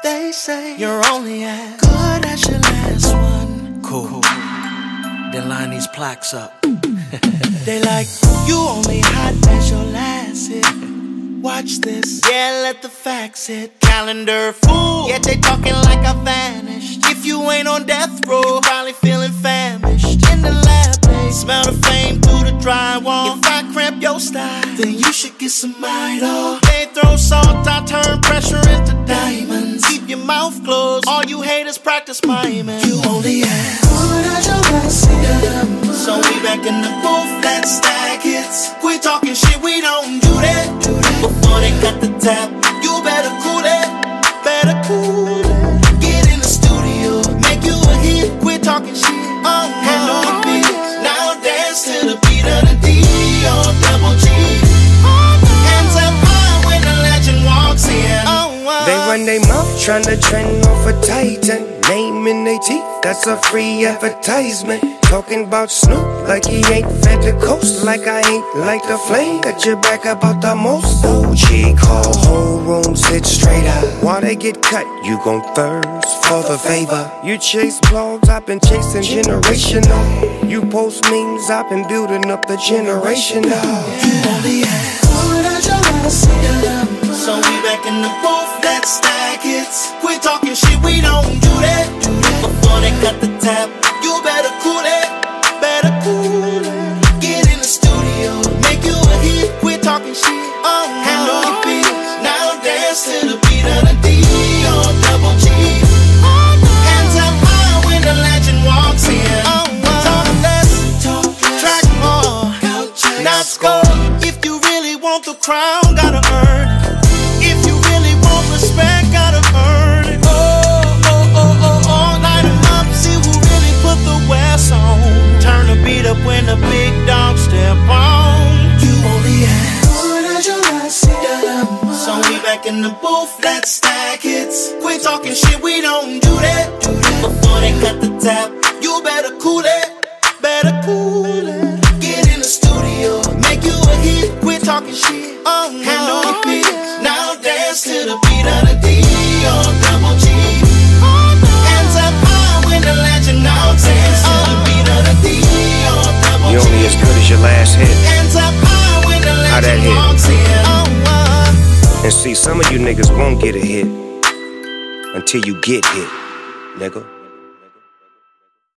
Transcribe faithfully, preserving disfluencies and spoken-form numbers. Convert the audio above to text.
They say you're only as good as your last one. Cool. Then line these plaques up. They like, you only hot as your last hit. Watch this, yeah, let the facts hit. Calendar full, yet they talking like I vanished. If you ain't on death row, you probably feeling famished. In the lab, they smell the fame through the drywall. If I cramp your style, then you should get some Midol. They throw salt, I turn pressure into diamonds. Keep your mouth closed, all you haters practice miming. You only have good as your last hit. So we back in the booth, let's stack hits. Quit talking shit, we don't do that. Do that. Before they cut the tap, you better cool it, better cool it. Get in the studio, make you a hit. Quit talking shit, oh, handle the beat. Now dance to the beat of the D on double G. Hands up high when the legend walks in. Oh, oh. They run their mouth tryna trend off a Titan. Name in they teeth, that's a free advertisement. Talking about Snoop like he ain't fed the coast. Like I ain't like the flame. Got your back about the most. O G call whole room, sit straight up. While they get cut, you gon' thirst for the favor. You chase blogs, I've been chasing generational. You post memes, I've been building up the generation. You only have good as your last hit. So we back in the booth, let's stack hits. Quit talking shit, we don't do that. Do that. Before they cut the tap, you better cool it, better cool it. Get in the studio, make you a hit. Quit talking shit, oh, handle the beat. Now dance to the beat of the D on double G. Hands up high when the legend walks in. Oh, talk less, talk less, track more, not score. If you really want the crown, gotta earn it. If you really want respect, gotta earn it. Oh, oh, oh, oh, oh, light 'em up, see who really put the West on. Turn the beat up when the big dogs step on. You only have good as your last hit. So we back in the booth, let's stack hits. Quit talking shit, we don't do that. Do that. Before they cut the tap, you better cool it, better cool it. Get in the studio, make you a hit. Quit talking shit, oh, handle the beat. Now dance to the beat of the D on double G. Hands up high when the legend now dance to the beat of the D on double G. You only as good as your last hit. Hands up high when the How that legend hit? walks in. Oh, uh. And see, some of you niggas won't get a hit until you get hit, nigga.